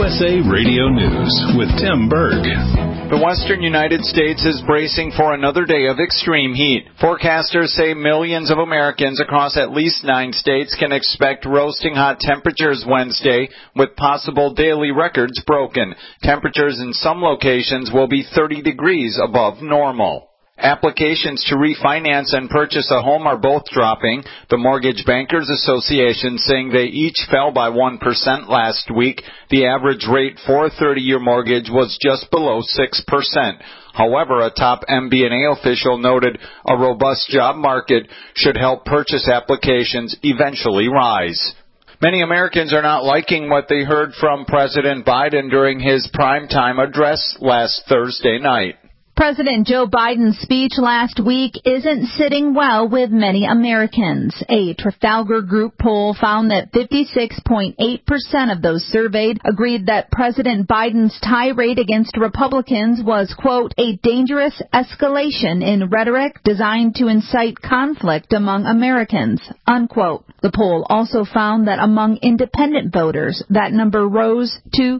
USA Radio News with Tim Berg. The western United States is bracing for another day of extreme heat. Forecasters say millions of Americans across at least 9 states can expect roasting hot temperatures Wednesday, with possible daily records broken. Temperatures in some locations will be 30 degrees above normal. Applications to refinance and purchase a home are both dropping. The Mortgage Bankers Association saying they each fell by 1% last week. The average rate for a 30-year mortgage was just below 6%. However, a top MBNA official noted a robust job market should help purchase applications eventually rise. Many Americans are not liking what they heard from President Biden during his primetime address last Thursday night. President Joe Biden's speech last week isn't sitting well with many Americans. A Trafalgar Group poll found that 56.8% of those surveyed agreed that President Biden's tirade against Republicans was, quote, a dangerous escalation in rhetoric designed to incite conflict among Americans, unquote. The poll also found that among independent voters, that number rose to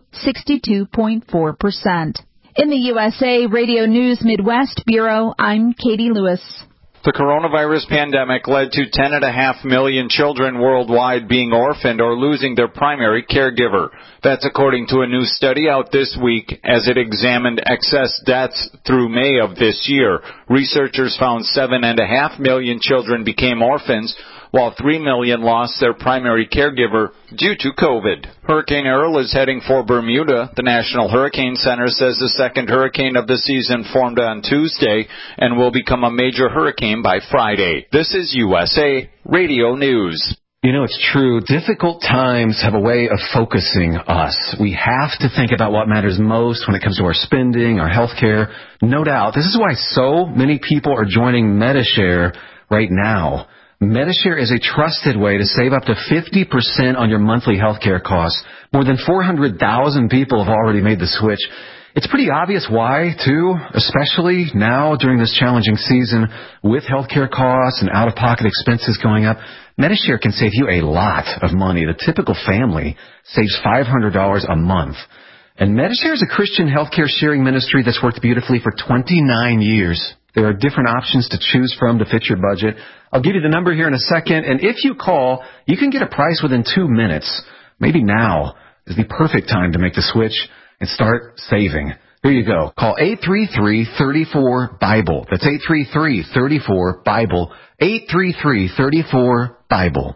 62.4%. In the USA Radio News Midwest Bureau, I'm Katie Lewis. The coronavirus pandemic led to 10.5 million children worldwide being orphaned or losing their primary caregiver. That's according to a new study out this week as it examined excess deaths through May of this year. Researchers found 7.5 million children became orphans, while 3 million lost their primary caregiver due to COVID. Hurricane Earl is heading for Bermuda. The National Hurricane Center says the second hurricane of the season formed on Tuesday and will become a major hurricane by Friday. This is USA Radio News. You know, it's true. Difficult times have a way of focusing us. We have to think about what matters most when it comes to our spending, our health care. No doubt. This is why so many people are joining Medi-Share right now. Medi-Share is a trusted way to save up to 50% on your monthly health care costs. More than 400,000 people have already made the switch. It's pretty obvious why, too, especially now during this challenging season with health care costs and out-of-pocket expenses going up. Medi-Share can save you a lot of money. The typical family saves $500 a month. And Medi-Share is a Christian health care sharing ministry that's worked beautifully for 29 years. There are different options to choose from to fit your budget. I'll give you the number here in a second, and if you call, you can get a price within 2 minutes. Maybe now is the perfect time to make the switch and start saving. Here you go. Call 833-34-BIBLE. That's 833-34-BIBLE. 833-34-BIBLE.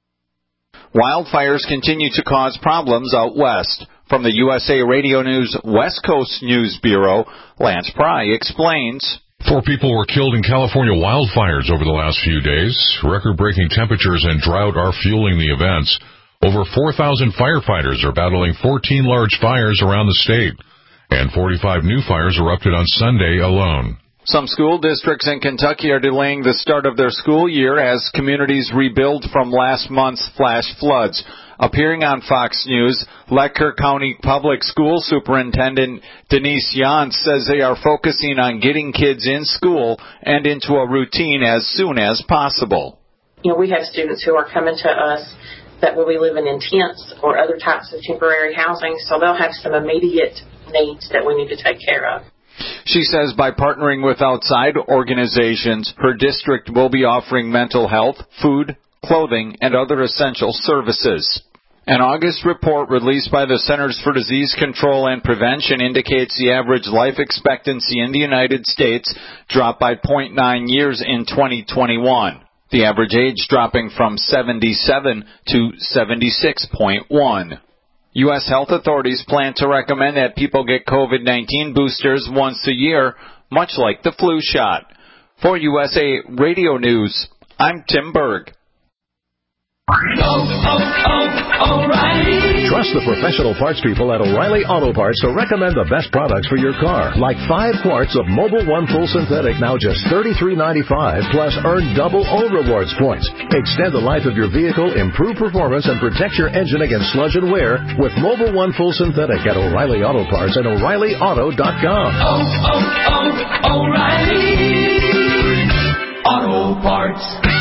Wildfires continue to cause problems out west. From the USA Radio News West Coast News Bureau, Lance Pry explains. 4 people were killed in California wildfires over the last few days. Record-breaking temperatures and drought are fueling the events. Over 4,000 firefighters are battling 14 large fires around the state, and 45 new fires erupted on Sunday alone. Some school districts in Kentucky are delaying the start of their school year as communities rebuild from last month's flash floods. Appearing on Fox News, Letcher County Public School Superintendent Denise Yance says they are focusing on getting kids in school and into a routine as soon as possible. You know, we have students who are coming to us that will be living in tents or other types of temporary housing, so they'll have some immediate needs that we need to take care of. She says by partnering with outside organizations, her district will be offering mental health, food, clothing, and other essential services. An August report released by the Centers for Disease Control and Prevention indicates the average life expectancy in the United States dropped by 0.9 years in 2021. The average age dropping from 77 to 76.1. U.S. health authorities plan to recommend that people get COVID-19 boosters once a year, much like the flu shot. For USA Radio News, I'm Tim Berg. O'Reilly. Trust the professional parts people at O'Reilly Auto Parts to recommend the best products for your car. Like 5 quarts of Mobil 1 Full Synthetic, now just $33.95, plus earn double O Rewards points. Extend the life of your vehicle, improve performance, and protect your engine against sludge and wear with Mobil 1 Full Synthetic at O'Reilly Auto Parts and O'ReillyAuto.com. O'Reilly Auto Parts.